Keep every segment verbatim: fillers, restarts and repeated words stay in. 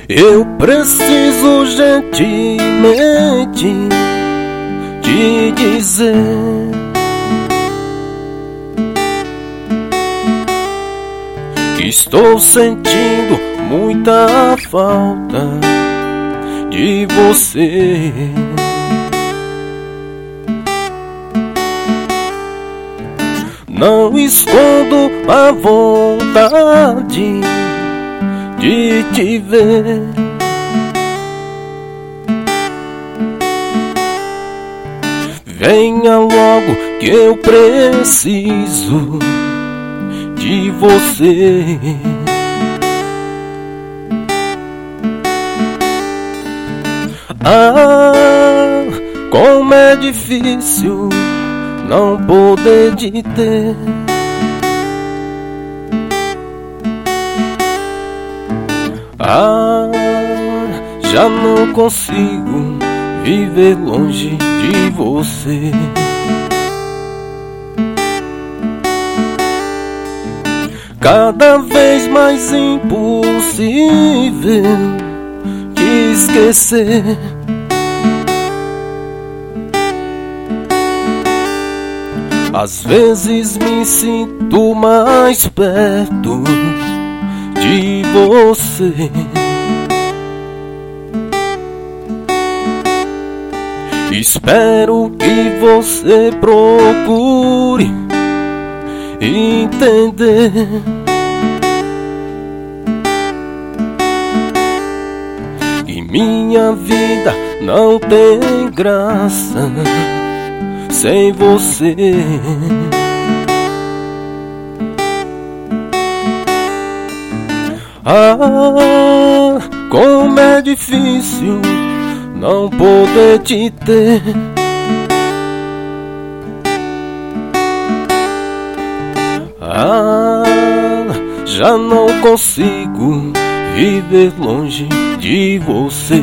Eu preciso urgentemente te dizer que estou sentindo muita falta de você. Não escondo a vontade de te ver. Venha logo que eu preciso de você. Ah, como é difícil não poder te ter. Ah, já não consigo viver longe de você. Cada vez mais impossível de esquecer. Às vezes me sinto mais perto de você. Espero que você procure entender que minha vida não tem graça sem você. Ah, como é difícil não poder te ter. Ah, já não consigo viver longe de você.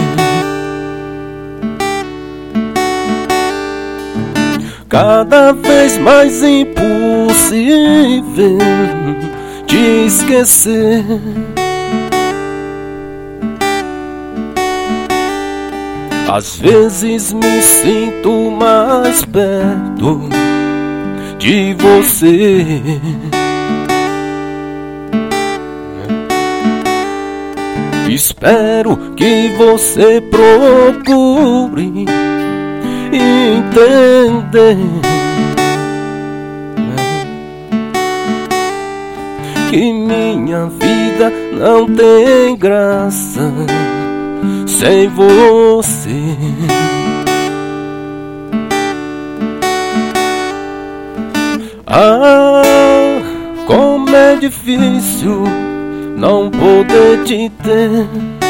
Cada vez mais impossível de esquecer. Às vezes me sinto mais perto de você. Espero que você procure entender que minha vida não tem graça sem você. Ah, como é difícil não poder te ter.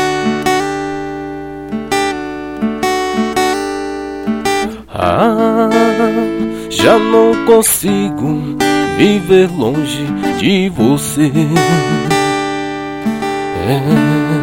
Ah, já não consigo viver longe de você. É.